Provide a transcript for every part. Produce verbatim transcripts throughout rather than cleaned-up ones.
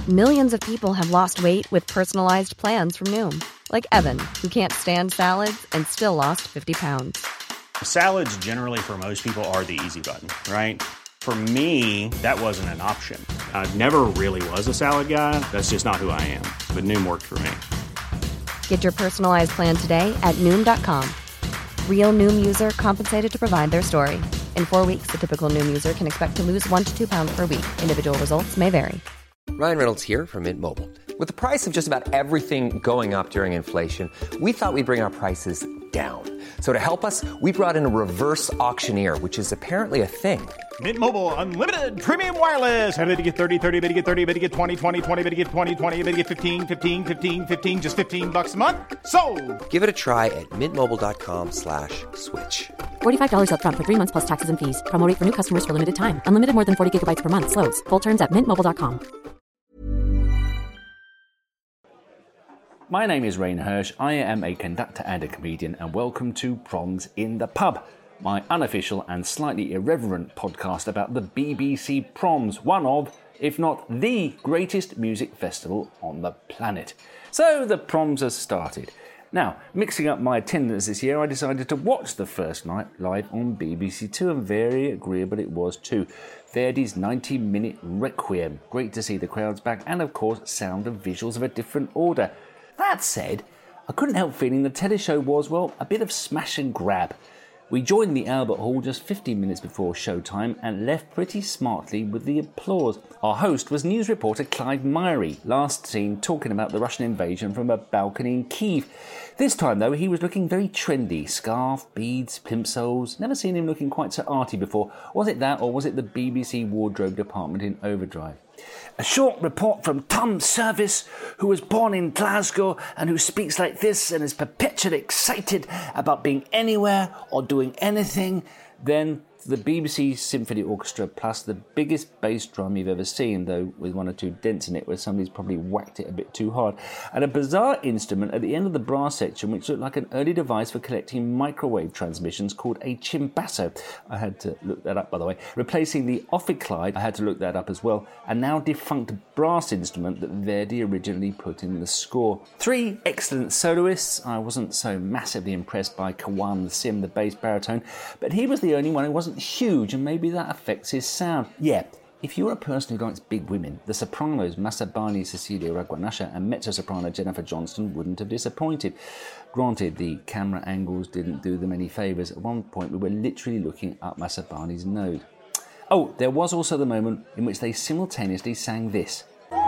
Millions of people have lost weight with personalized plans from Noom. Like Evan, who can't stand salads and still lost fifty pounds. Salads generally for most people are the easy button, right? For me, that wasn't an option. I never really was a salad guy. That's just not who I am. But Noom worked for me. Get your personalized plan today at Noom dot com. Real Noom user compensated to provide their story. In four weeks, the typical Noom user can expect to lose one to two pounds per week. Individual results may vary. Ryan Reynolds here from Mint Mobile. With the price of just about everything going up during inflation, we thought we'd bring our prices down. So to help us, we brought in a reverse auctioneer, which is apparently a thing. Mint Mobile Unlimited Premium Wireless. How to get thirty, thirty, how to get thirty, how to get twenty, twenty, twenty, how to get twenty, twenty, how to get fifteen, fifteen, fifteen, fifteen, just fifteen bucks a month? Sold! Give it a try at mintmobile.com slash switch. forty-five dollars up front for three months plus taxes and fees. Promo rate for new customers for limited time. Unlimited more than forty gigabytes per month. Slows full terms at mint mobile dot com. My name is Rain Hirsch. I am a conductor and a comedian, and welcome to Proms in the Pub, my unofficial and slightly irreverent podcast about the B B C Proms, one of, if not the greatest music festival on the planet. So the Proms has started. Now, mixing up my attendance this year, I decided to watch the first night live on B B C Two, and very agreeable it was too. Verdi's ninety minute Requiem. Great to see the crowds back, and of course, sound and visuals of a different order. That said, I couldn't help feeling the teleshow was, well, a bit of smash and grab. We joined the Albert Hall just fifteen minutes before showtime and left pretty smartly with the applause. Our host was news reporter Clive Myrie, last seen talking about the Russian invasion from a balcony in Kyiv. This time, though, he was looking very trendy. Scarf, beads, plimsolls. Never seen him looking quite so arty before. Was it that, or was it the B B C wardrobe department in overdrive? A short report from Tom Service, who was born in Glasgow and who speaks like this and is perpetually excited about being anywhere or doing anything. Then the B B C Symphony Orchestra, plus the biggest bass drum you've ever seen, though with one or two dents in it where somebody's probably whacked it a bit too hard, and a bizarre instrument at the end of the brass section which looked like an early device for collecting microwave transmissions called a chimbasso. I had to look that up, by the way. Replacing the ophicleide, I had to look that up as well, a now defunct brass instrument that Verdi originally put in the score. Three excellent soloists. I wasn't so massively impressed by Kawan Sim, the bass baritone, but he was the only one who wasn't huge, and maybe that affects his sound. Yeah, if you're a person who likes big women, the sopranos Masabani, Cecilia Raguanasha and mezzo-soprano Jennifer Johnston wouldn't have disappointed. Granted, the camera angles didn't do them any favours. At one point we were literally looking up Masabani's nose. Oh, there was also the moment in which they simultaneously sang this.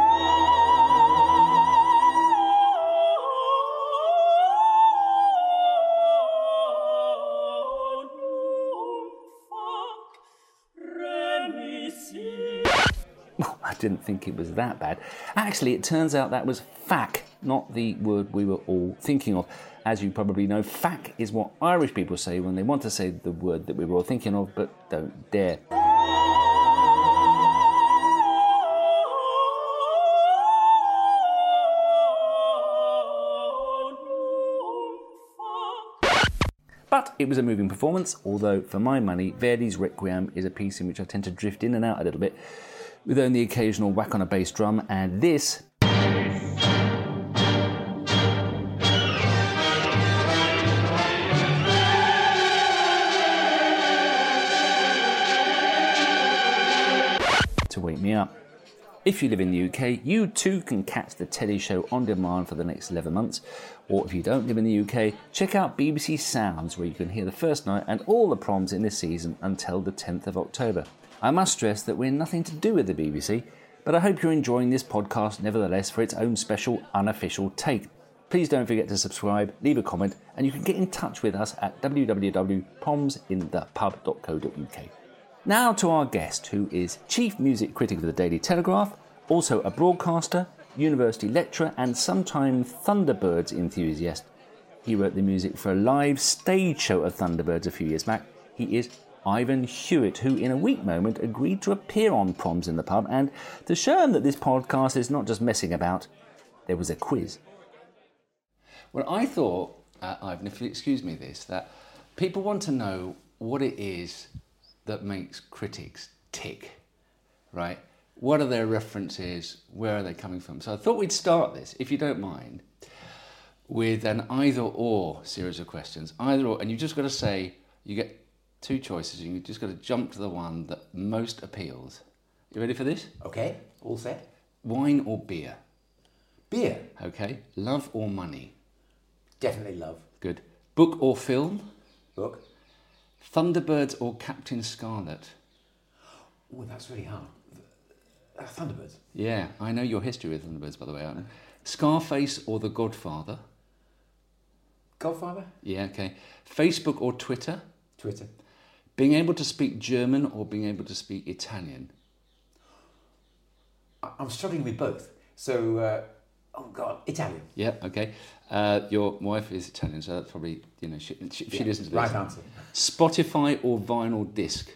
I didn't think it was that bad. Actually, it turns out that was fac, not the word we were all thinking of. As you probably know, fac is what Irish people say when they want to say the word that we were all thinking of, but don't dare. But it was a moving performance, although for my money, Verdi's Requiem is a piece in which I tend to drift in and out a little bit, with only the occasional whack on a bass drum, and this to wake me up. If you live in the U K, you too can catch the telly show on demand for the next eleven months. Or if you don't live in the U K, check out B B C Sounds, where you can hear the first night and all the proms in this season until the tenth of October. I must stress that we're nothing to do with the B B C, but I hope you're enjoying this podcast nevertheless for its own special unofficial take. Please don't forget to subscribe, leave a comment, and you can get in touch with us at w w w dot proms in the pub dot co dot u k. Now to our guest, who is Chief Music Critic of the Daily Telegraph, also a broadcaster, university lecturer, and sometime Thunderbirds enthusiast. He wrote the music for a live stage show of Thunderbirds a few years back. He is Ivan Hewitt, who in a weak moment agreed to appear on Proms in the Pub, and to show him that this podcast is not just messing about, there was a quiz. Well, I thought, uh, Ivan, if you'll excuse me this, that people want to know what it is that makes critics tick, right? What are their references? Where are they coming from? So I thought we'd start this, if you don't mind, with an either-or series of questions. Either or, and you've just got to say, you get two choices, and you've just got to jump to the one that most appeals. You ready for this? Okay, all set. Wine or beer? Beer. Okay. Love or money? Definitely love. Good. Book or film? Book. Thunderbirds or Captain Scarlet? Oh, that's really hard. Uh, Thunderbirds. Yeah, I know your history with Thunderbirds, by the way. Aren't you? Scarface or The Godfather? Godfather. Yeah, okay. Facebook or Twitter? Twitter. Being able to speak German or being able to speak Italian? I- I'm struggling with both. So, uh, oh God, Italian. Yeah, okay. Uh, your wife is Italian, so that's probably, you know, she, she, she Yeah, listens to this. right answer. Spotify or vinyl disc?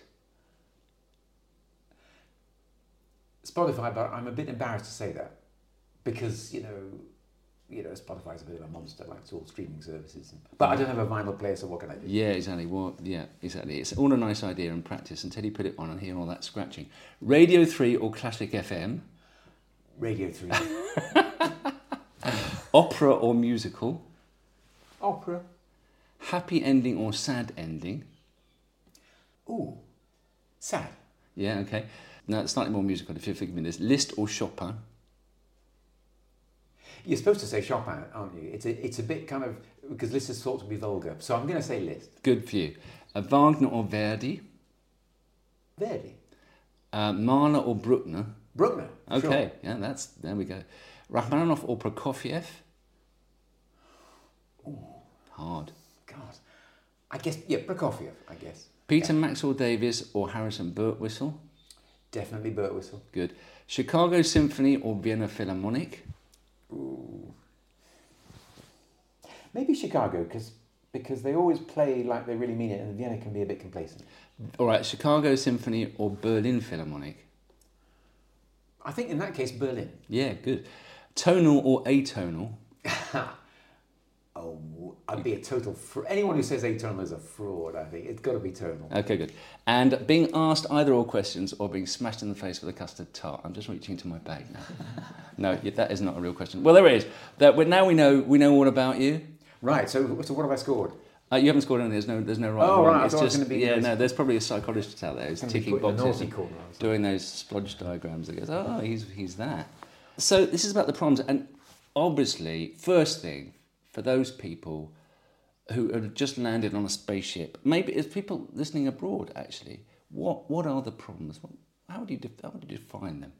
Spotify, but I'm a bit embarrassed to say that because you know, you know, Spotify's a bit of a monster, like it's all streaming services. But I don't have a vinyl player, so what can I do? Yeah, exactly. Well, yeah, exactly. It's all a nice idea in practice until you put it on and hear all that scratching. Radio three or Classic F M? Radio three. Opera or musical? Opera. Happy ending or sad ending? Ooh, sad. Yeah, okay. Now, it's slightly more musical if you're thinking this. Liszt or Chopin? You're supposed to say Chopin, aren't you? It's a, it's a bit kind of, because Liszt is thought to be vulgar. So I'm going to say Liszt. Good for you. Uh, Wagner or Verdi? Verdi. Uh, Mahler or Bruckner? Bruckner. Okay, Sure. yeah, that's, there we go. Rachmaninoff or Prokofiev? Ooh. Hard. God. I guess, yeah, Prokofiev, I guess. Peter Yeah. Maxwell Davies or Harrison Birtwistle? Definitely Birtwistle. Good. Chicago Symphony or Vienna Philharmonic? Ooh. Maybe Chicago, because because they always play like they really mean it, and Vienna can be a bit complacent. All right, Chicago Symphony or Berlin Philharmonic? I think in that case, Berlin. Yeah, good. Tonal or atonal? Oh, I'd be a total... Fra- Anyone who says atonal is a fraud, I think. It's got to be tonal. Okay, good. And being asked either or questions or being smashed in the face with a custard tart. I'm just reaching into my bag now. No, yeah, that is not a real question. Well, there is. That well, now we know we know all about you. Right, so so what have I scored? Uh, you haven't scored anything. There's no there's no right. Oh, or wrong. right, I It's thought it was just gonna be yeah. those- No, there's probably a psychologist out there who's Gonna be ticking put in the boxes, naughty and corner or something. doing those splodge diagrams. That goes, oh, he's he's that. So this is about the proms, and obviously, first thing for those people who have just landed on a spaceship, maybe it's people listening abroad. Actually, what what are the proms? What, how would you def- how would you define them?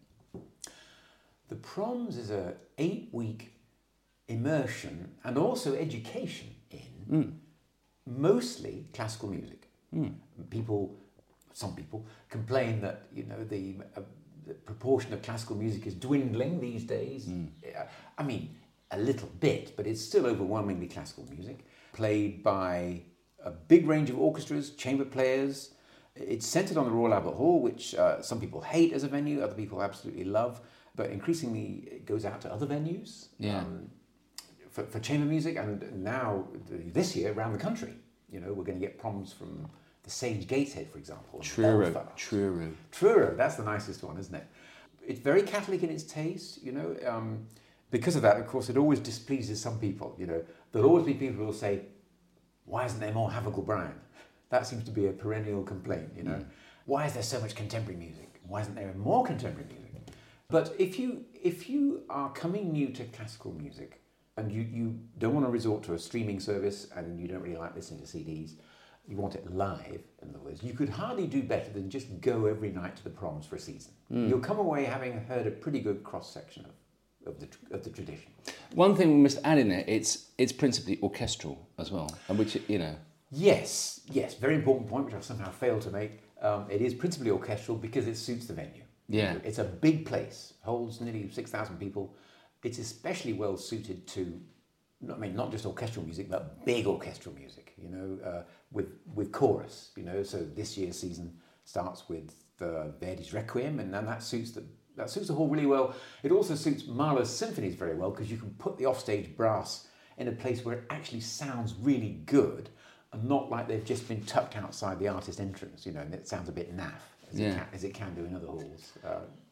The Proms is a eight-week immersion and also education in Mm. mostly classical music. Mm. People, some people complain that you know the, uh, the proportion of classical music is dwindling these days. Mm. Uh, I mean, a little bit, but it's still overwhelmingly classical music, played by a big range of orchestras, chamber players. It's centred on the Royal Albert Hall, which uh, some people hate as a venue, other people absolutely love, but increasingly it goes out to other venues. Yeah. Um, For, for chamber music, and now this year around the country, you know, we're going to get proms from the Sage Gateshead, for example. Truro, Belfast. Truro. Truro, that's the nicest one, isn't it? It's very Catholic in its taste, you know. Um, because of that, of course, it always displeases some people. You know, there'll always be people who will say, "Why isn't there more Havergal Brown?" That seems to be a perennial complaint. You know, mm. Why is there so much contemporary music? Why isn't there more contemporary music? But if you if you are coming new to classical music, and you, you don't want to resort to a streaming service, and you don't really like listening to C Ds, you want it live, in other words, you could hardly do better than just go every night to the Proms for a season. Mm. You'll come away having heard a pretty good cross-section of, of, the, of the tradition. One thing we must add in there, it's it's principally orchestral as well, and which, you know... Yes, yes, very important point, which I've somehow failed to make. Um, it is principally orchestral because it suits the venue. Yeah. It's a big place, holds nearly six thousand people. It's especially well suited to, I mean, not just orchestral music, but big orchestral music, you know, uh, with with chorus, you know. So this year's season starts with uh, Verdi's Requiem, and then that suits the that suits the hall really well. It also suits Mahler's symphonies very well because you can put the offstage brass in a place where it actually sounds really good, and not like they've just been tucked outside the artist entrance, you know, and it sounds a bit naff as, yeah. it, can, as it can do in other halls. Uh,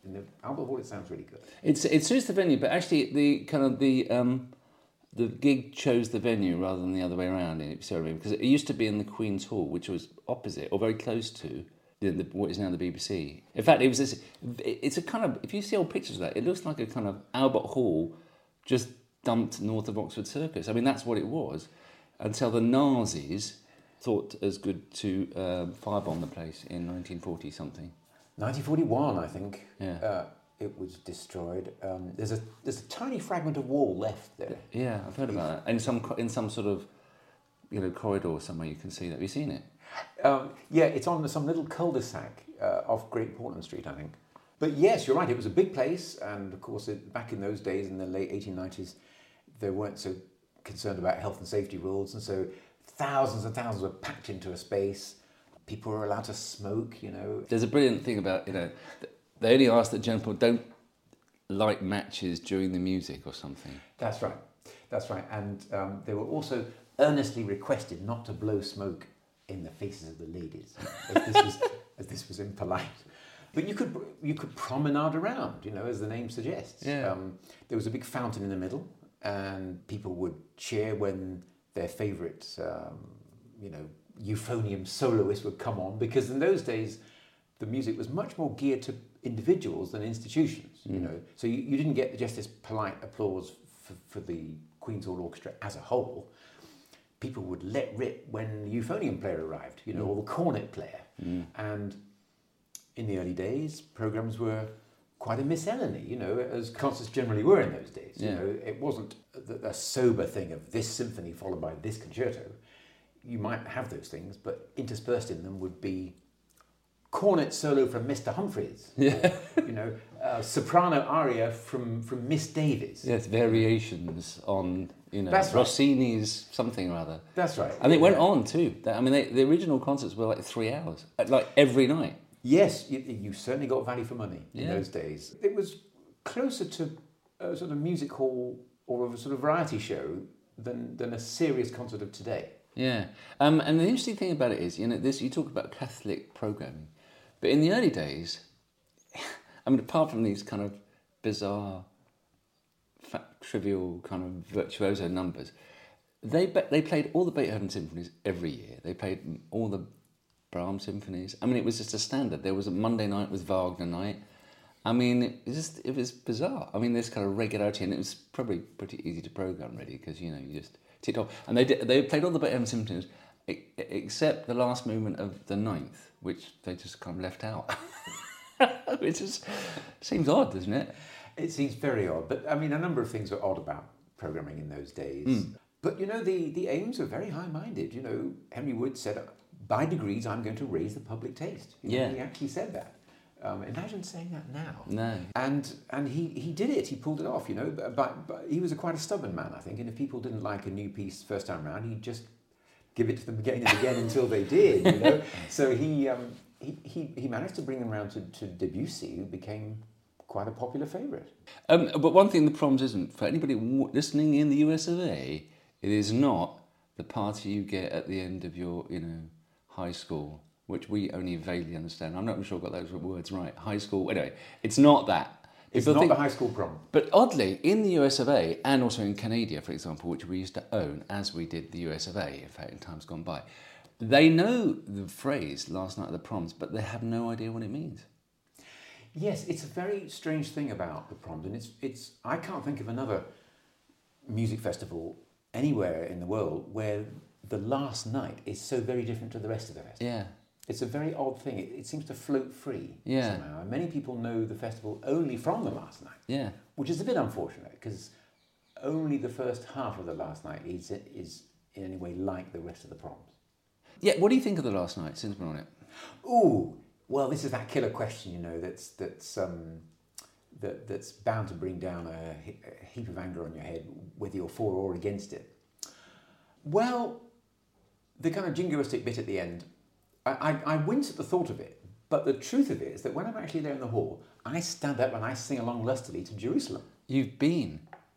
in the Albert Hall, it sounds really good. It's it suits the venue, but actually the kind of the um, the gig chose the venue rather than the other way around. In it, sorry, because it used to be in the Queen's Hall, which was opposite or very close to the, the, what is now the B B C. In fact, it was this, it's a kind of, if you see old pictures of that, it looks like a kind of Albert Hall just dumped north of Oxford Circus. I mean, that's what it was until the Nazis thought as good to um, firebomb the place in nineteen forty something. nineteen forty-one, I think. Yeah. Uh, it was destroyed. Um, there's a there's a tiny fragment of wall left there. Yeah, I've heard about that. In some co- in some sort of, you know, corridor somewhere you can see that. Have you seen it? Um, yeah, it's on some little cul-de-sac uh, off Great Portland Street, I think. But yes, you're right. It was a big place, and of course, it, back in those days, in the late eighteen nineties, they weren't so concerned about health and safety rules, and so thousands and thousands were packed into a space. People were allowed to smoke, you know. There's a brilliant thing about, you know, they only ask that gentlemen don't light matches during the music or something. That's right. That's right. And um, they were also earnestly requested not to blow smoke in the faces of the ladies, as this was, as this was impolite. But you could you could promenade around, you know, as the name suggests. Yeah. Um, there was a big fountain in the middle, and people would cheer when their favourite, um, you know, euphonium soloist would come on, because in those days the music was much more geared to individuals than institutions, mm. you know. So you, you didn't get just this polite applause for, for the Queen's Hall Orchestra as a whole. People would let rip when the euphonium player arrived, you know, mm. or the cornet player. Mm. And in the early days, programmes were quite a miscellany, you know, as concerts generally were in those days. Yeah. You know, it wasn't a, a sober thing of this symphony followed by this concerto. You might have those things, but interspersed in them would be cornet solo from Mister Humphreys, yeah. or, you know, uh, soprano aria from, from Miss Davies. Yes, variations on, you know, That's right. Rossini's something or other. That's right. And it went Yeah. on too. I mean, they, the original concerts were like three hours, like every night. Yes, you, you certainly got value for money in Yeah. those days. It was closer to a sort of music hall or a sort of variety show than, than a serious concert of today. Yeah, um, and the interesting thing about it is, you know, this you talk about Catholic programming, but in the early days, I mean, apart from these kind of bizarre, fa- trivial kind of virtuoso numbers, they be- they played all the Beethoven symphonies every year. They played all the Brahms symphonies. I mean, it was just a standard. There was a Monday night with Wagner night. I mean, it was just it was bizarre. I mean, this kind of regularity, and it was probably pretty easy to program, really, because you know you just. Ticked off. And they did, they played all the Beethoven symphonies except the last movement of the ninth, which they just kind of left out. It just seems odd, doesn't it? It seems very odd, but I mean, a number of things were odd about programming in those days. Mm. But you know, the, the aims were very high-minded. You know, Henry Wood said, by degrees, I'm going to raise the public taste. You know, yeah. He actually said that. Um, imagine saying that now. No. And and he, he did it. He pulled it off, you know. But, but, but he was a quite a stubborn man, I think. And if people didn't like a new piece first time round, he'd just give it to them again and again until they did, you know. So he, um, he he he managed to bring them around to, to Debussy, who became quite a popular favourite. Um, but one thing the Proms isn't, for anybody w- listening in the U S of A, it is not the party you get at the end of your, you know, high school, which we only vaguely understand. I'm not sure I got those words right. High school, anyway, it's not that. It's People not think, the high school prom. But oddly, in the U S of A, and also in Canada, for example, which we used to own, as we did the U S of A, in fact, in times gone by, they know the phrase, last night at the Proms, but they have no idea what it means. Yes, it's a very strange thing about the Proms, and it's it's. I can't think of another music festival anywhere in the world where the last night is so very different to the rest of the festival. Yeah. It's a very odd thing. It, it seems to float free yeah. somehow. And many people know the festival only from the last night. Yeah. Which is a bit unfortunate, because only the first half of the last night is is in any way like the rest of the Proms. Yeah, what do you think of the last night, since we're on it? Ooh, well, this is that killer question, you know, that's that's um, that that's bound to bring down a, a heap of anger on your head, whether you're for or against it. Well, the kind of jingoistic bit at the end, I, I, I wince at the thought of it, but the truth of it is that when I'm actually there in the hall, I stand up and I sing along lustily to Jerusalem. You've been?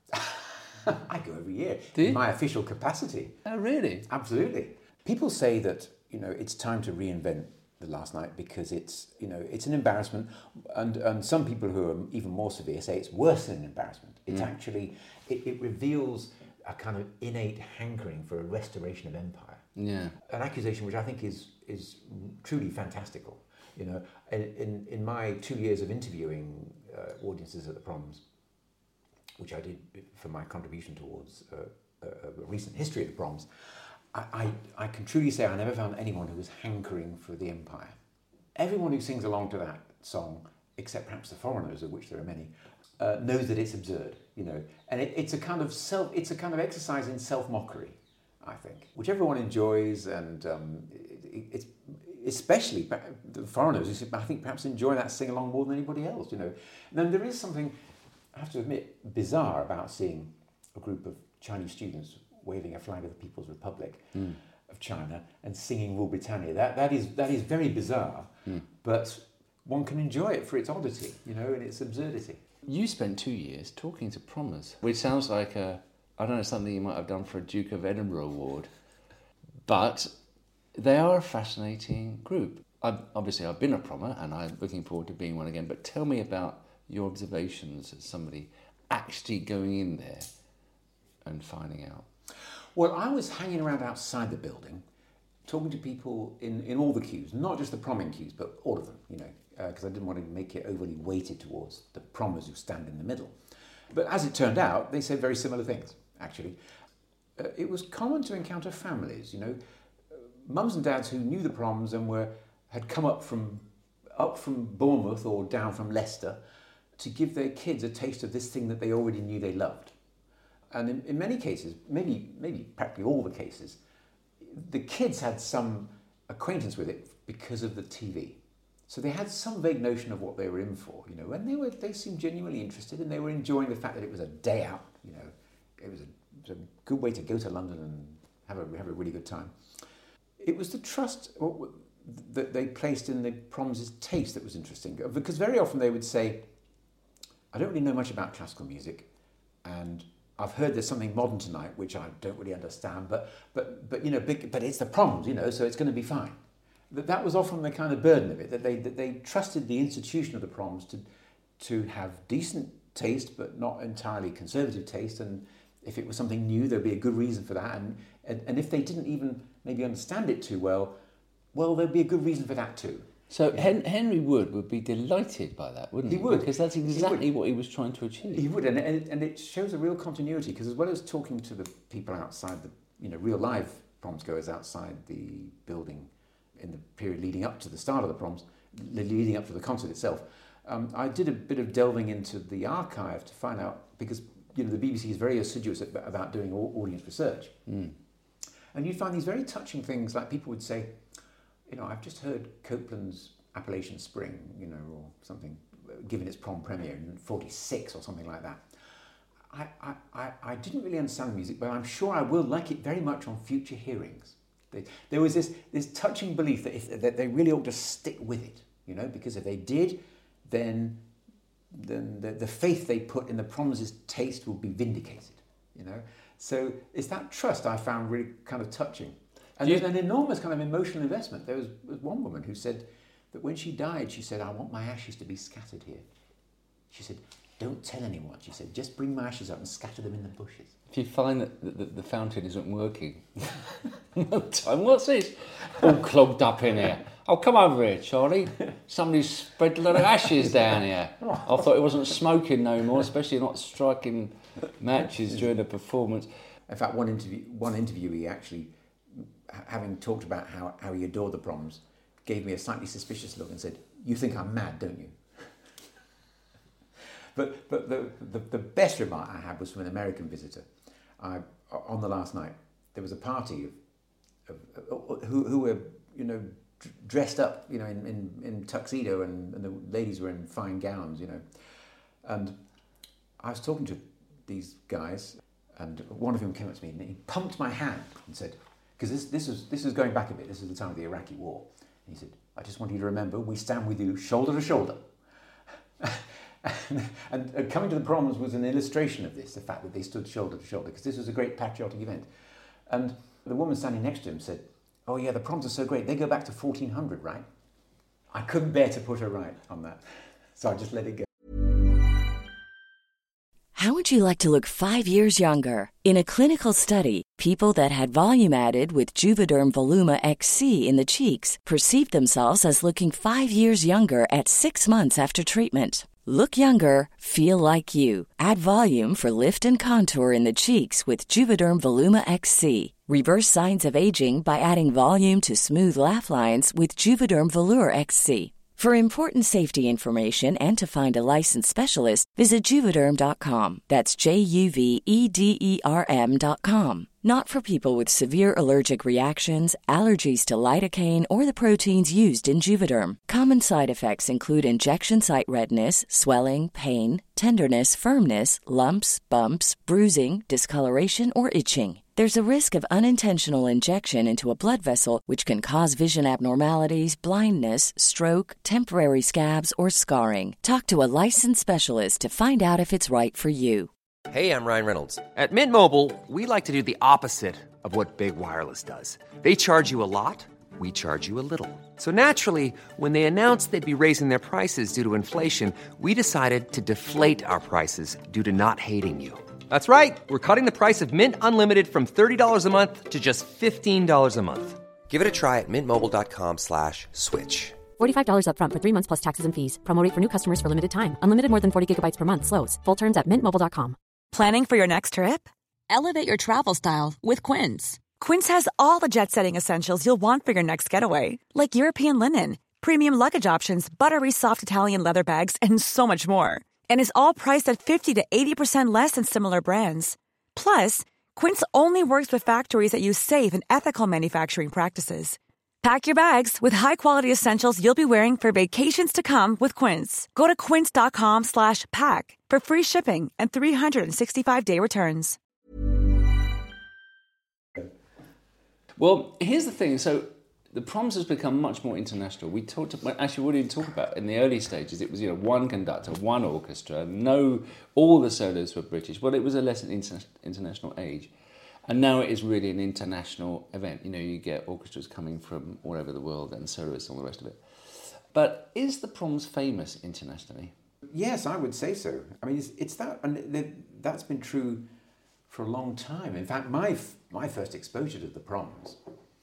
I go every year, Do you? in my official capacity. Oh, really? Absolutely. People say that, you know, it's time to reinvent last night because it's, you know, it's an embarrassment, and, and some people who are even more severe say it's worse than an embarrassment. It's mm. actually, it, it reveals a kind of innate hankering for a restoration of empire. Yeah. An accusation which I think is is truly fantastical. You know, in in my two years of interviewing uh, audiences at the proms, which I did for my contribution towards uh, a, a recent history of the proms, I, I, I can truly say I never found anyone who was hankering for the empire. Everyone who sings along to that song, except perhaps the foreigners, of which there are many, uh, knows that it's absurd. You know, and it, it's a kind of self, it's a kind of exercise in self-mockery, I think, which everyone enjoys, and um, it, it's especially the foreigners who I think perhaps enjoy that sing along more than anybody else. You know, and then there is something, I have to admit, bizarre about seeing a group of Chinese students waving a flag of the People's Republic mm. of China and singing Rule Britannia. That that is that is very bizarre, mm. but one can enjoy it for its oddity, you know, and its absurdity. You spent two years talking to promers, which sounds like a, I don't know, something you might have done for a Duke of Edinburgh award, but they are a fascinating group. I've, obviously, I've been a promer, and I'm looking forward to being one again, but tell me about your observations as somebody actually going in there and finding out. Well, I was hanging around outside the building, talking to people in, in all the queues, not just the promming queues, but all of them, you know, because uh, I didn't want to make it overly weighted towards the prommers who stand in the middle. But as it turned out, they said very similar things, actually. Uh, it was common to encounter families, you know, uh, mums and dads who knew the proms and were had come up from up from Bournemouth or down from Leicester to give their kids a taste of this thing that they already knew they loved. And in, in many cases, maybe maybe practically all the cases, the kids had some acquaintance with it because of the T V. So they had some vague notion of what they were in for, you know, and they were they seemed genuinely interested, and they were enjoying the fact that it was a day out, you know. It was a, it was a good way to go to London and have a have a really good time. It was the trust that they placed in the proms' taste that was interesting, because very often they would say, I don't really know much about classical music, and I've heard there's something modern tonight which I don't really understand, but but but you know, big, but it's the proms, you know, so it's going to be fine. That that was often the kind of burden of it, that they that they trusted the institution of the proms to to have decent taste, but not entirely conservative taste, and if it was something new, there'd be a good reason for that, and and, and if they didn't even maybe understand it too well, well, there'd be a good reason for that too. So yeah. Hen- Henry Wood would be delighted by that, wouldn't he? He would. Because that's exactly he what he was trying to achieve. He would, and, and, and it shows a real continuity, because as well as talking to the people outside, the you know, real live proms goers outside the building in the period leading up to the start of the proms, leading up to the concert itself, um, I did a bit of delving into the archive to find out, because you know the B B C is very assiduous about doing audience research. Mm. And you'd find these very touching things, like people would say, you know, I've just heard Copland's Appalachian Spring, you know, or something, given its prom premiere in forty-six or something like that. I, I, I, I didn't really understand the music, but I'm sure I will like it very much on future hearings. They, there was this, this touching belief that, if, that they really ought to stick with it, you know, because if they did, then, then the, the faith they put in the proms' taste will be vindicated, you know. So it's that trust I found really kind of touching. And there's an enormous kind of emotional investment. There was, was one woman who said that when she died, she said, I want my ashes to be scattered here. She said, don't tell anyone. She said, just bring my ashes up and scatter them in the bushes. If you find that the, the, the fountain isn't working, no time, what's this? All clogged up in here. Oh, come over here, Charlie. Somebody's spread a lot of ashes down here. I thought it wasn't smoking no more, especially not striking matches during the performance. In fact, one interview, one interviewee actually, having talked about how, how he adored the proms, gave me a slightly suspicious look and said, you think I'm mad, don't you? but but the, the, the best remark I had was from an American visitor. I, on the last night, there was a party of, of, of who, who were, you know, dressed up, you know, in, in, in tuxedo, and, and the ladies were in fine gowns, you know. And I was talking to these guys, and one of them came up to me and he pumped my hand and said, because this this was this was going back a bit. This was the time of the Iraqi war. And he said, "I just want you to remember, we stand with you, shoulder to shoulder." and, and, and coming to the proms was an illustration of this, the fact that they stood shoulder to shoulder, because this was a great patriotic event. And the woman standing next to him said, "Oh yeah, the proms are so great. They go back to fourteen hundred, right?" I couldn't bear to put her right on that. So I just let it go. How would you like to look five years younger? In a clinical study, people that had volume added with Juvederm Voluma X C in the cheeks perceived themselves as looking five years younger at six months after treatment. Look younger, feel like you. Add volume for lift and contour in the cheeks with Juvederm Voluma X C. Reverse signs of aging by adding volume to smooth laugh lines with Juvederm Volure X C. For important safety information and to find a licensed specialist, visit Juvederm dot com. That's J U V E D E R M dot com. Not for people with severe allergic reactions, allergies to lidocaine, or the proteins used in Juvederm. Common side effects include injection site redness, swelling, pain, tenderness, firmness, lumps, bumps, bruising, discoloration, or itching. There's a risk of unintentional injection into a blood vessel, which can cause vision abnormalities, blindness, stroke, temporary scabs, or scarring. Talk to a licensed specialist to find out if it's right for you. Hey, I'm Ryan Reynolds. At Mint Mobile, we like to do the opposite of what Big Wireless does. They charge you a lot, we charge you a little. So naturally, when they announced they'd be raising their prices due to inflation, we decided to deflate our prices due to not hating you. That's right. We're cutting the price of Mint Unlimited from thirty dollars a month to just fifteen dollars a month. Give it a try at mintmobile.com slash switch. forty-five dollars up front for three months plus taxes and fees. Promo rate for new customers for limited time. Unlimited more than forty gigabytes per month slows. Full terms at mint mobile dot com. Planning for your next trip? Elevate your travel style with Quince. Quince has all the jet-setting essentials you'll want for your next getaway, like European linen, premium luggage options, buttery soft Italian leather bags, and so much more. And is all priced at fifty to eighty percent less than similar brands. Plus, Quince only works with factories that use safe and ethical manufacturing practices. Pack your bags with high-quality essentials you'll be wearing for vacations to come with Quince. Go to quince.com slash pack for free shipping and three hundred sixty-five day returns. Well, here's the thing. So the Proms has become much more international. We talked about, actually, what did we talk about? In the early stages, it was, you know, one conductor, one orchestra, no, all the solos were British. Well, it was a less an inter- international age. And now it is really an international event. You know, you get orchestras coming from all over the world and soloists and all the rest of it. But is the Proms famous internationally? Yes, I would say so. I mean, it's, it's that, and that's been true for a long time. In fact, my my first exposure to the Proms,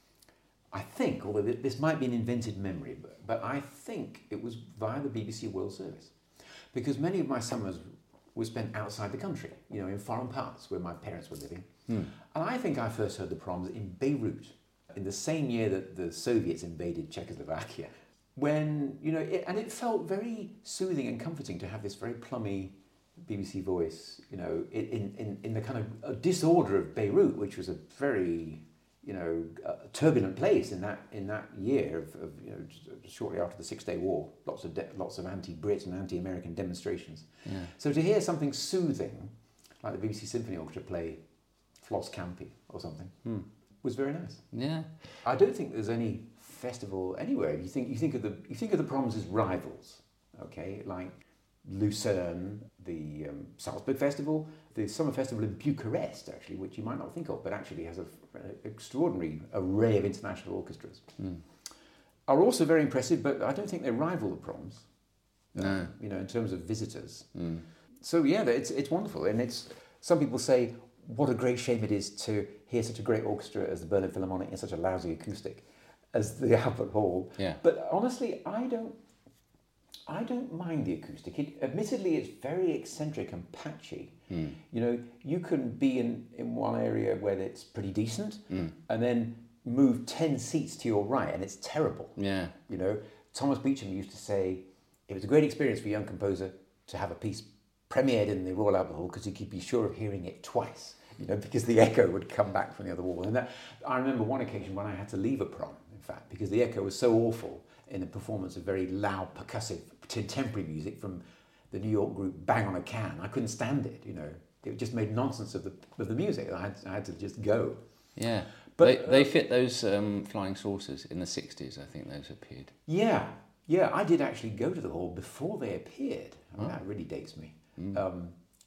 I think, although this might be an invented memory, but, but I think it was via the B B C World Service. Because many of my summers were spent outside the country, you know, in foreign parts where my parents were living. Hmm. And I think I first heard the Proms in Beirut, in the same year that the Soviets invaded Czechoslovakia. When, you know, it, and it felt very soothing and comforting to have this very plummy B B C voice, you know, in, in, in the kind of a disorder of Beirut, which was a very, you know, uh, turbulent place in that in that year of, of you know, shortly after the Six Day War, lots of de- lots of anti-Brit and anti-American demonstrations. Yeah. So to hear something soothing, like the B B C Symphony Orchestra play Floss Campi or something, hmm. was very nice. Yeah, I don't think there's any festival anywhere. You think you think of the you think of the Proms as rivals, okay, like Lucerne, the um, Salzburg Festival, the Summer Festival in Bucharest, actually, which you might not think of, but actually has an extraordinary array of international orchestras. Mm. Are also very impressive, but I don't think they rival the Proms. No. Um, you know, in terms of visitors. Mm. So yeah, it's it's wonderful, and it's. Some people say, what a great shame it is to hear such a great orchestra as the Berlin Philharmonic in such a lousy acoustic as the Albert Hall. Yeah. But honestly, I don't. I don't mind the acoustic. It, admittedly, it's very eccentric and patchy. Mm. You know, you can be in, in one area where it's pretty decent, mm. and then move ten seats to your right, and it's terrible. Yeah. You know, Thomas Beecham used to say, it was a great experience for a young composer to have a piece premiered in the Royal Albert Hall because you could be sure of hearing it twice, you know, because the echo would come back from the other wall. And that, I remember one occasion when I had to leave a prom, in fact, because the echo was so awful in the performance of very loud, percussive, contemporary music from the New York group Bang on a Can. I couldn't stand it, you know. It just made nonsense of the of the music. I had, I had to just go. Yeah, but they, they fit those um, flying saucers in the sixties, I think those appeared. Yeah, yeah, I did actually go to the hall before they appeared. I mean, oh. That really dates me. Mm. Um,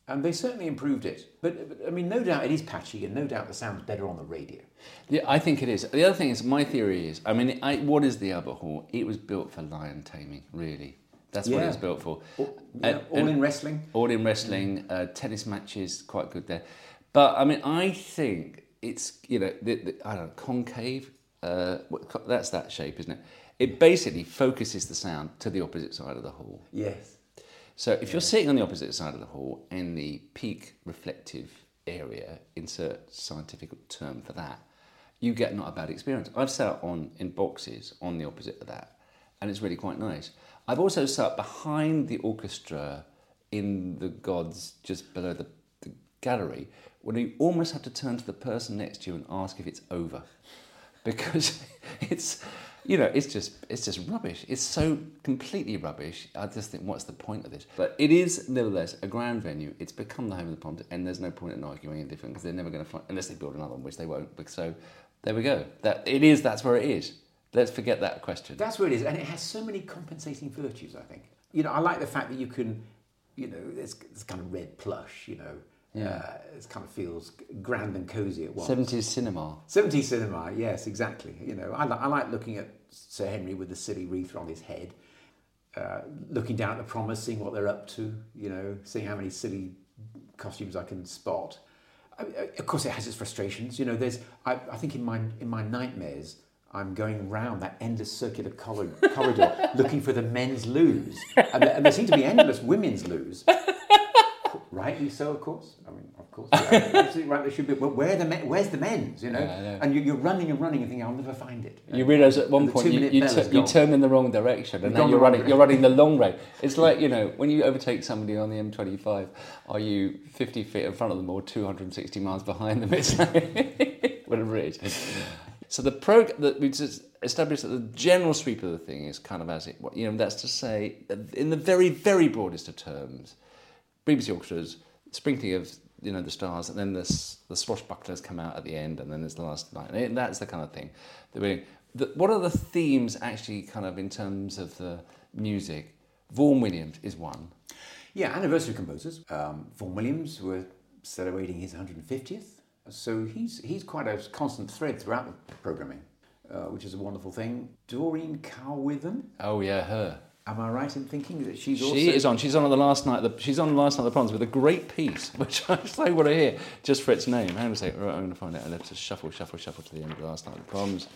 And they certainly improved it. But, but, I mean, no doubt it is patchy, and no doubt the sound's better on the radio. Yeah, I think it is. The other thing is, my theory is, I mean, I, what is the Albert Hall? It was built for lion taming, really. That's Yeah. what it was built for. All, yeah, And- all and- in wrestling. All in wrestling, uh, tennis matches, quite good there. But, I mean, I think it's, you know, the, the, I don't know, concave, uh, what- that's that shape, isn't it? It basically focuses the sound to the opposite side of the hall. Yes. So if you're sitting on the opposite side of the hall in the peak reflective area, insert scientific term for that, you get not a bad experience. I've sat on in boxes on the opposite of that, and it's really quite nice. I've also sat behind the orchestra in the gods just below the, the gallery, when you almost have to turn to the person next to you and ask if it's over, because it's, you know, it's just it's just rubbish. It's so completely rubbish. I just think, what's the point of this? But it is nevertheless a grand venue. It's become the home of the Proms, and there's no point in arguing any different, because they're never going to find, unless they build another one, which they won't. But so there we go. That it is. That's where it is. Let's forget that question. That's where it is, and it has so many compensating virtues, I think. You know, I like the fact that you can, you know, it's, it's kind of red plush, you know. Yeah. Uh, it kind of feels grand and cosy at once. seventies cinema. seventies cinema, yes, exactly. You know, I, li- I like looking at Sir Henry with the silly wreath on his head, uh, looking down at the Proms, seeing what they're up to, you know, seeing how many silly costumes I can spot. I, I, of course, it has its frustrations. You know, there's, I, I think in my in my nightmares, I'm going round that endless circular corridor, corridor looking for the men's loos. And there, and there seem to be endless women's loos. Rightly so, of course. I mean, of course. Yeah, absolutely right, there should be. But where are the men, where's the men's, you know? Yeah, I know. And you, you're running and running and thinking, I'll never find it. You realise at one And the point you, two-minute you, bell tu- is you gone. turn in the wrong direction, and You've then gone you're the wrong running you're running the long way. It's like, you know, when you overtake somebody on the M twenty-five, are you fifty feet in front of them or two hundred sixty miles behind them? It's like, whatever it is. So the prog that we just established that the general sweep of the thing is kind of as it, you know, that's to say, in the very, very broadest of terms, B B C orchestras, sprinkling of, you know, the stars, and then this, the swashbucklers come out at the end, and then there's the last night. And that's the kind of thing. The, the, what are the themes actually, kind of in terms of the music? Vaughan Williams is one. Yeah, anniversary composers. Um, Vaughan Williams, we're celebrating his one hundred fiftieth. So he's he's quite a constant thread throughout the programming, uh, which is a wonderful thing. Doreen Cowithan. Oh yeah, her. Am I right in thinking that she's also... She is on. She's on at the last night. The, she's on the last night of the Proms with a great piece, which I so want to hear just for its name. Hang on a second. Right, I'm going to find it. And let's just shuffle, shuffle, shuffle to the end of the last night of the Proms.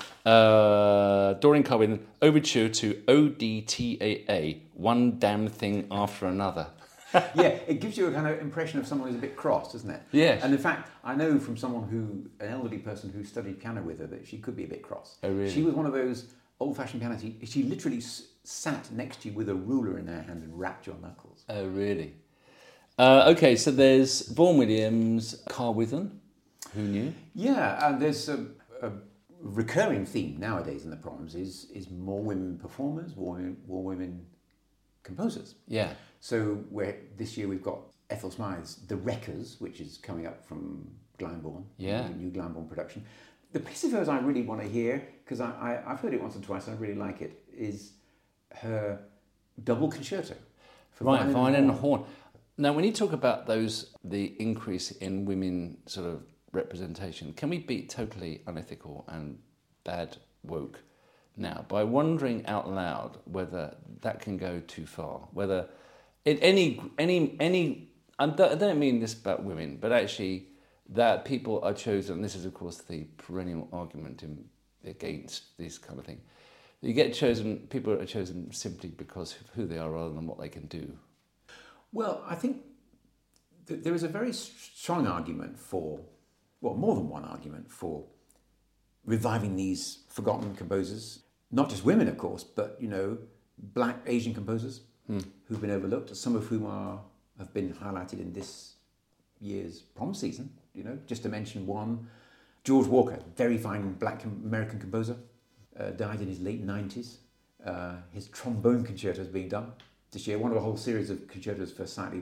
Uh, Doreen Cowithan, Overture to O D T A A, One Damn Thing After Another. Yeah, it gives you a kind of impression of someone who's a bit cross, doesn't it? Yes. And in fact, I know from someone who, an elderly person who studied piano with her, that she could be a bit cross. Oh, really? She was one of those old-fashioned pianists. She, she literally s- sat next to you with a ruler in her hand and rapped your knuckles. Oh, really? Uh, okay, so there's Vaughan Williams, Cowithan. Who knew? Yeah, and there's a, a recurring theme nowadays in the Proms is is more women performers, more women, more women composers. Yeah. So where this year we've got Ethel Smythe's The Wreckers, which is coming up from Glyndebourne, Yeah. a new Glyndebourne production. The piece of hers I really want to hear, because I, I, I've heard it once or twice and I really like it, is her double concerto. For Right, violin violin and and horn. Now, when you talk about those, the increase in women sort of representation, can we be totally unethical and bad woke now by wondering out loud whether that can go too far? Whether in any any any, I don't, I don't mean this about women, but actually that people are chosen. This is, of course, the perennial argument in, against this kind of thing. You get chosen. People are chosen simply because of who they are rather than what they can do. Well, I think th- there is a very strong argument for, well, more than one argument for reviving these forgotten composers. Not just women, of course, but, you know, black Asian composers hmm. who've been overlooked, some of whom are have been highlighted in this year's prom season, you know, just to mention one. George Walker, very fine black American composer, uh, died in his late nineties. Uh, his trombone concerto is being done this year, one of a whole series of concertos for slightly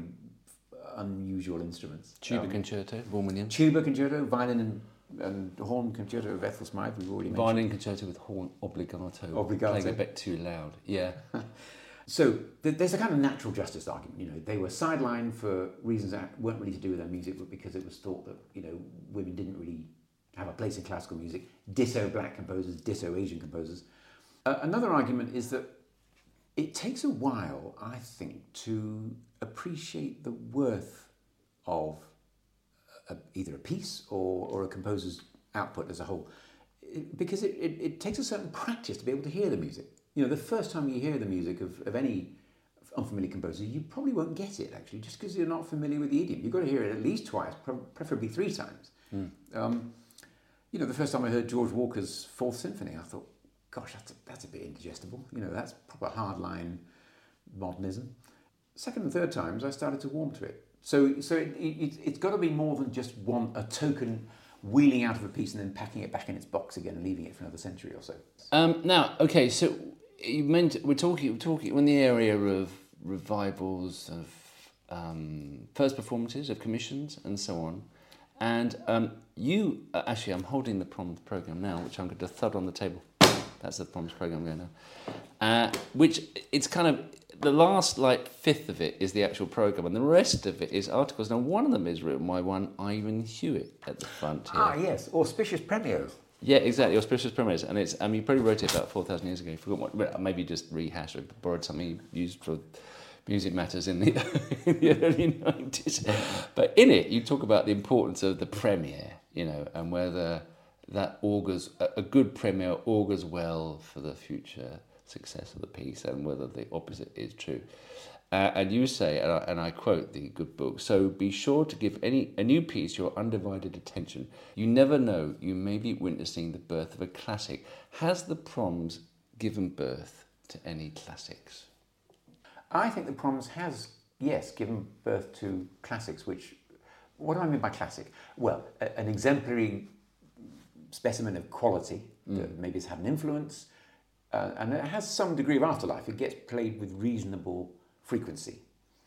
unusual instruments. Tuba Um, concerto, Vaughan Williams. Tuba concerto, violin and, and horn concerto of Ethel Smythe, we've already mentioned. Violin concerto with horn obligato. Obligato. Playing a bit too loud, yeah. So th- there's a kind of natural justice argument. You know, they were sidelined for reasons that weren't really to do with their music, but because it was thought that, you know, women didn't really have a place in classical music. Ditto black composers, ditto Asian composers. Uh, another argument is that it takes a while, I think, to appreciate the worth of a, either a piece or, or a composer's output as a whole. It, because it, it, it takes a certain practice to be able to hear the music. You know, the first time you hear the music of, of any unfamiliar composer, you probably won't get it, actually, just because you're not familiar with the idiom. You've got to hear it at least twice, preferably three times. Mm. Um, you know, the first time I heard George Walker's Fourth Symphony, I thought, gosh, that's a, that's a bit indigestible. You know, that's proper hardline modernism. Second and third times, I started to warm to it. So so it, it, it's got to be more than just one, a token wheeling out of a piece and then packing it back in its box again and leaving it for another century or so. Um, now, okay, so you meant we're talking we're talking in the area of revivals of um, first performances of commissions and so on, and um, you uh, actually I'm holding the Proms program now, which I'm going to thud on the table. That's the Proms program going now, uh, which it's kind of the last like fifth of it is the actual program, and the rest of it is articles. Now, one of them is written by one Ivan Hewitt at the front here. Ah, yes, auspicious premiers. Yeah, exactly, auspicious premiers, and it's. I mean, you probably wrote it about four thousand years ago. You forgot what? Well, maybe just rehashed or borrowed something you used for Music Matters in the, in the early nineties. But in it, you talk about the importance of the premiere, you know, and whether that augurs a good premiere augurs well for the future success of the piece, and whether the opposite is true. Uh, and you say, and I, and I quote the good book, so be sure to give any a new piece your undivided attention. You never know, you may be witnessing the birth of a classic. Has the Proms given birth to any classics? I think the Proms has, yes, given birth to classics, which, what do I mean by classic? Well, a, an exemplary specimen of quality mm. that maybe has had an influence, uh, and it has some degree of afterlife. It gets played with reasonable frequency.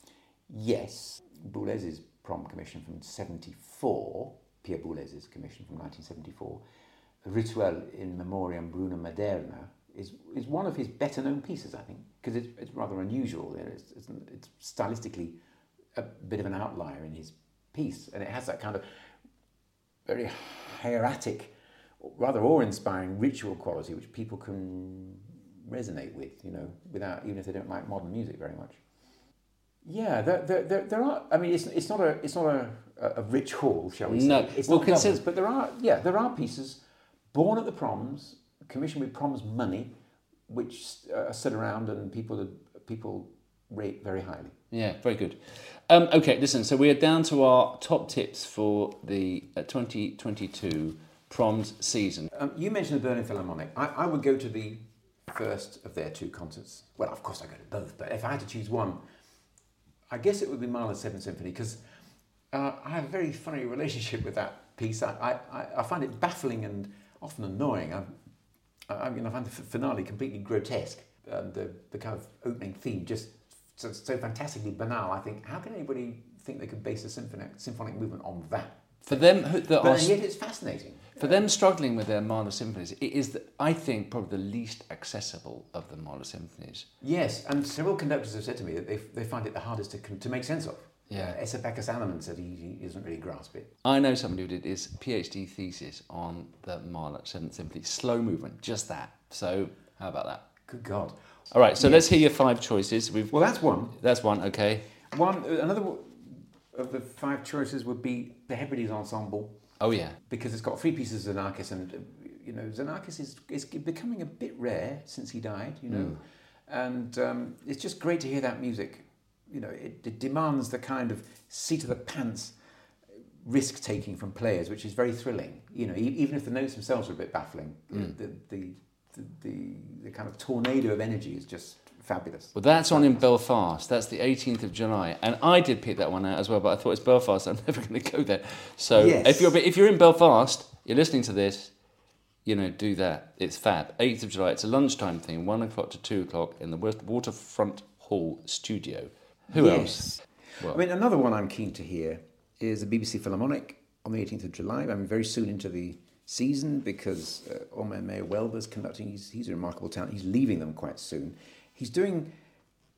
Yes, Boulez's Prom commission from seventy-four, Pierre Boulez's commission from nineteen seventy-four, Rituel in Memoriam Bruna Maderna, is is one of his better known pieces, I think, because it's, it's rather unusual. It's, it's, it's stylistically a bit of an outlier in his piece, and it has that kind of very hieratic, rather awe-inspiring ritual quality which people can resonate with, you know, without, even if they don't like modern music very much. Yeah, there, there, there, there are. I mean, it's it's not a it's not a, a rich haul, shall we say? No, it's well, not consider- numbers, but there are. Yeah, there are pieces born at the Proms, commissioned with Proms money, which uh, sit around and people people rate very highly. Yeah, very good. Um, okay, listen. So we are down to our top tips for the uh, twenty twenty-two Proms season. Um, you mentioned the Berlin Philharmonic. I, I would go to the first of their two concerts. Well, of course I go to both, but if I had to choose one, I guess it would be Mahler's Seventh Symphony, because uh, I have a very funny relationship with that piece. I, I, I find it baffling and often annoying. I, I mean, I find the finale completely grotesque. Um, the, the kind of opening theme just so, so fantastically banal. I think, how can anybody think they could base a symphonic, symphonic movement on that? For them, who- that But are, yet it's fascinating. for them struggling with their Mahler symphonies, it is, the, I think, probably the least accessible of the Mahler symphonies. Yes, and several conductors have said to me that they, they find it the hardest to con- to make sense of. Yeah. Uh, Esa-Pekka Salomon said he, he doesn't really grasp it. I know somebody who did his PhD thesis on the Mahler Seventh Symphony, slow movement, just that. So, how about that? Good God. All right, so Yes. let's hear your five choices. We've Well, that's one. That's one, okay. One uh, another w- of the five choices would be the Hebrides Ensemble, Oh, yeah. because it's got three pieces of Xenakis, and uh, you know Xenakis is is becoming a bit rare since he died. You know, Mm. and um, it's just great to hear that music. You know, it, it demands the kind of seat of the pants risk taking from players, which is very thrilling. You know, e- even if the notes themselves are a bit baffling, Mm. the, the, the the the kind of tornado of energy is just fabulous. Well, that's on in Belfast. That's the eighteenth of July. And I did pick that one out as well, but I thought it's Belfast. I'm never going to go there. So Yes. if you're if you're in Belfast, you're listening to this, you know, do that. It's fab. eighth of July. It's a lunchtime thing, one o'clock to two o'clock in the Waterfront Hall studio. Who Yes. else? Well, I mean, another one I'm keen to hear is the B B C Philharmonic on the eighteenth of July. I mean, very soon into the season, because uh, Omer Mayer Welber's conducting. He's, he's a remarkable talent. He's leaving them quite soon. He's doing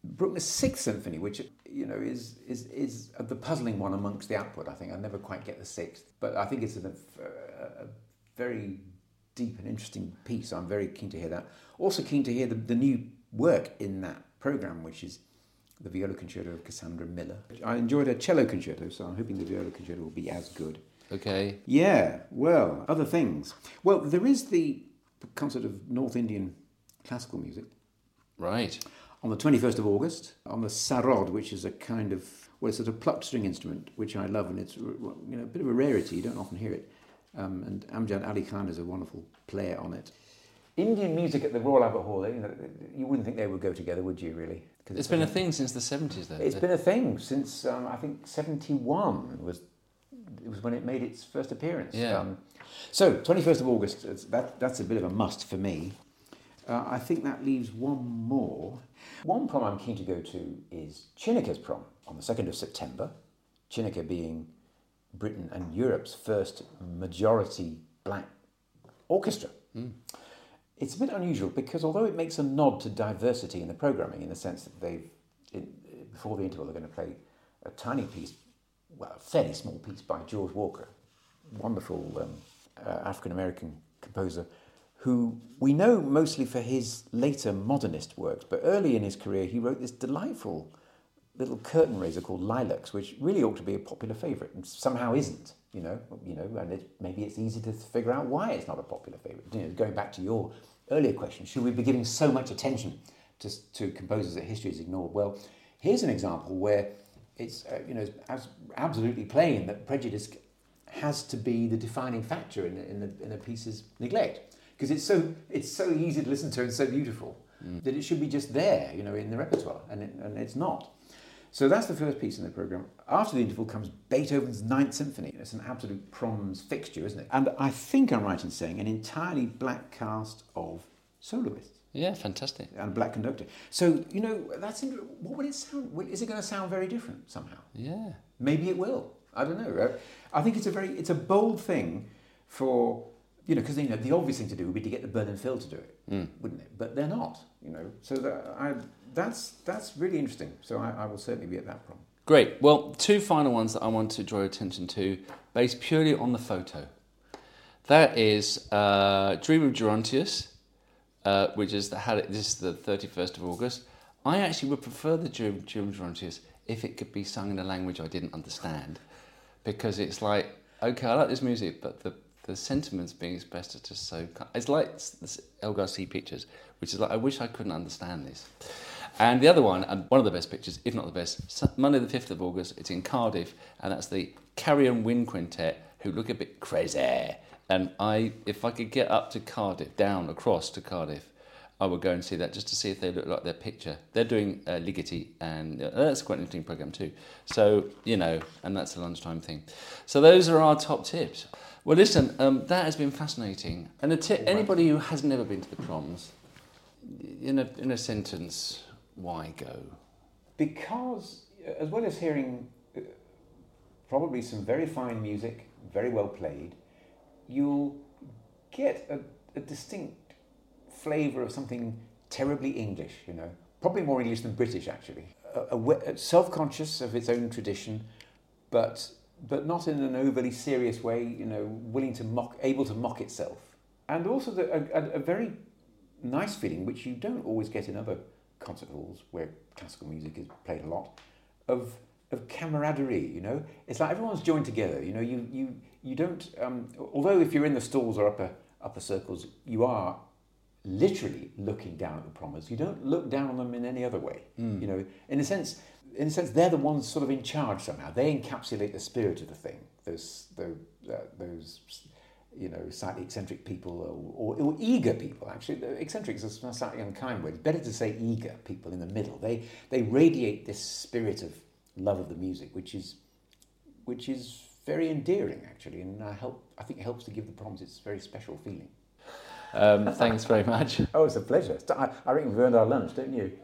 Bruckner's Sixth Symphony, which, you know, is is is the puzzling one amongst the output, I think. I never quite get the Sixth, but I think it's a, a, a very deep and interesting piece. I'm very keen to hear that. Also keen to hear the, the new work in that programme, which is the Viola Concerto of Cassandra Miller. I enjoyed a cello concerto, so I'm hoping the Viola Concerto will be as good. Okay. Yeah, well, other things. Well, there is the concert of North Indian classical music. Right. On the twenty-first of August, on the sarod, which is a kind of, well, it's sort of plucked string instrument, which I love, and it's, you know, a bit of a rarity. You don't often hear it. Um, and Amjad Ali Khan is a wonderful player on it. Indian music at the Royal Albert Hall, you know, you wouldn't think they would go together, would you, really? It's, it's been a thing since the seventies, though. It's been a thing since, um, I think, seventy-one was it was when it made its first appearance. Yeah. Um, so, twenty-first of August, that, that's a bit of a must for me. Uh, I think that leaves one more. One prom I'm keen to go to is Chinika's prom on the second of September. Chinika being Britain and Europe's first majority black orchestra. Mm. It's a bit unusual because although it makes a nod to diversity in the programming, in the sense that they've, in, before the interval, they're going to play a tiny piece, well, a fairly small piece by George Walker, wonderful um, uh, African-American composer, who we know mostly for his later modernist works, but early in his career he wrote this delightful little curtain raiser called Lilacs, which really ought to be a popular favourite and somehow isn't, you know, you know, and it, maybe it's easy to figure out why it's not a popular favourite. You know, going back to your earlier question, should we be giving so much attention to, to composers that history is ignored? Well, here's an example where it's, uh, you know, as absolutely plain that prejudice has to be the defining factor in, in, the, in a piece's neglect. Because it's so it's so easy to listen to and so beautiful mm. that it should be just there, you know, in the repertoire, and it, and it's not. So that's the first piece in the programme. After the interval comes Beethoven's Ninth Symphony. It's an absolute proms fixture, isn't it? And I think I'm right in saying an entirely black cast of soloists. Yeah, fantastic. And a black conductor. So, you know, that's what would it sound? Is it going to sound very different somehow? Yeah. Maybe it will. I don't know. I think it's a very it's a bold thing for. You know, because you know, the obvious thing to do would be to get the Berlin Phil to do it, mm. wouldn't it? But they're not, you know. So that, I, that's that's really interesting. So I, I will certainly be at that prom. Great. Well, two final ones that I want to draw your attention to, based purely on the photo. That is uh, Dream of Gerontius, uh, which is the, had it, this is the thirty-first of August. I actually would prefer the Dream, Dream of Gerontius if it could be sung in a language I didn't understand, because it's like, okay, I like this music, but the The sentiments being expressed are just so... It's like Elgar C. Pictures, which is like, I wish I couldn't understand this. And the other one, and one of the best pictures, if not the best, Monday the fifth of August, it's in Cardiff, and that's the Carrion Wind Quintet, who look a bit crazy. And I, if I could get up to Cardiff, down, across to Cardiff, I would go and see that just to see if they look like their picture. They're doing uh, Ligeti, and uh, that's quite an interesting programme too. So, you know, and that's a lunchtime thing. So those are our top tips. Well, listen, um, that has been fascinating. And a t- anybody who has never been to the proms, in a in a sentence, why go? Because, as well as hearing uh, probably some very fine music, very well played, you'll get a, a distinct flavour of something terribly English, you know. Probably more English than British, actually. A, a, self-conscious of its own tradition, but... but not in an overly serious way, you know, willing to mock, able to mock itself. And also the, a, a very nice feeling, which you don't always get in other concert halls where classical music is played a lot, of of camaraderie, you know. It's like everyone's joined together, you know, you you, you don't, um, although if you're in the stalls or upper, upper circles, you are literally looking down at the prommers, you don't look down on them in any other way, mm. you know, in a sense... In a sense, they're the ones sort of in charge somehow. They encapsulate the spirit of the thing. Those, those, uh, those you know, slightly eccentric people, or, or, or eager people. Actually, the eccentrics is a slightly unkind word. It's better to say eager people in the middle. They they radiate this spirit of love of the music, which is, which is very endearing actually, and I help. I think it helps to give the proms its very special feeling. Um, thanks very much. Oh, it's a pleasure. I, I reckon we've earned our lunch, don't you?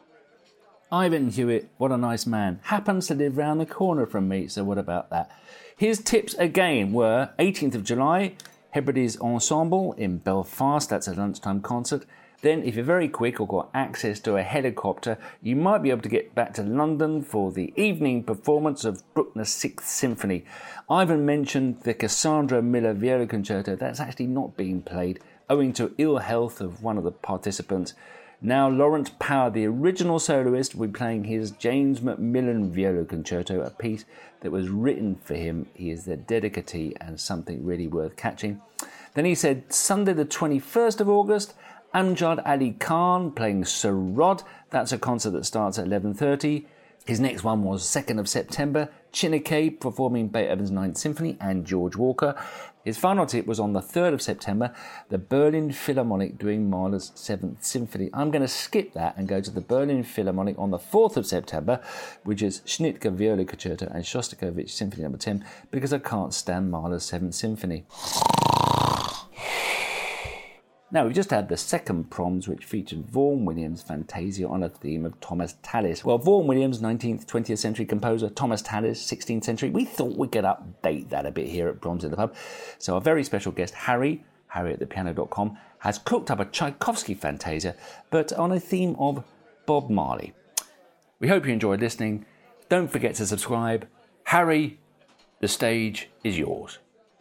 Ivan Hewitt, what a nice man. Happens to live round the corner from me, so what about that? His tips again were eighteenth of July, Hebrides Ensemble in Belfast, that's a lunchtime concert. Then, if you're very quick or got access to a helicopter, you might be able to get back to London for the evening performance of Bruckner's Sixth Symphony. Ivan mentioned the Cassandra Miller Viola Concerto. That's actually not being played, owing to ill health of one of the participants. Now, Lawrence Power, the original soloist, will be playing his James Macmillan Viola Concerto, a piece that was written for him. He is the dedicatee and something really worth catching. Then he said Sunday the twenty-first of August, Amjad Ali Khan playing Sir Rod. That's a concert that starts at eleven thirty. His next one was second of September, Chineke performing Beethoven's Ninth Symphony and George Walker. His final tip was on the third of September, the Berlin Philharmonic doing Mahler's Seventh Symphony. I'm going to skip that and go to the Berlin Philharmonic on the fourth of September, which is Schnittke Viola Concerto and Shostakovich Symphony number ten, because I can't stand Mahler's Seventh Symphony. Now, we've just had the second Proms, which featured Vaughan Williams' Fantasia on a theme of Thomas Tallis. Well, Vaughan Williams, nineteenth, twentieth century composer, Thomas Tallis, sixteenth century. We thought we could update that a bit here at Proms in the Pub. So our very special guest, Harry, harry at the piano dot com, has cooked up a Tchaikovsky Fantasia, but on a theme of Bob Marley. We hope you enjoyed listening. Don't forget to subscribe. Harry, the stage is yours.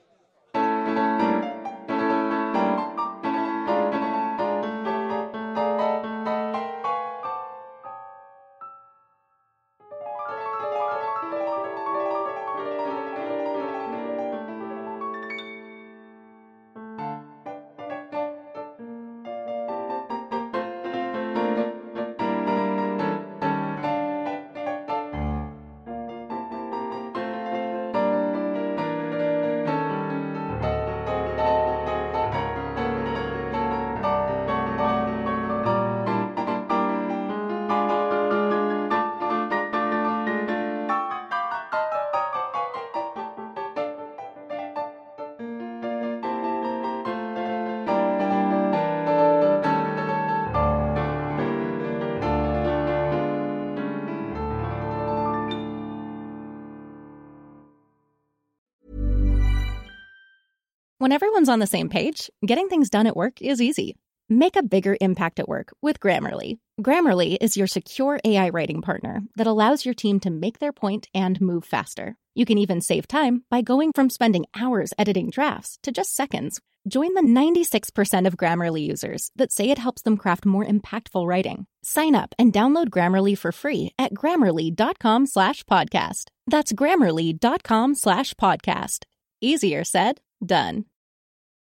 When everyone's on the same page, getting things done at work is easy. Make a bigger impact at work with Grammarly. Grammarly is your secure A I writing partner that allows your team to make their point and move faster. You can even save time by going from spending hours editing drafts to just seconds. Join the ninety-six percent of Grammarly users that say it helps them craft more impactful writing. Sign up and download Grammarly for free at grammarly.com slash podcast. That's grammarly.com slash podcast. Easier said, done.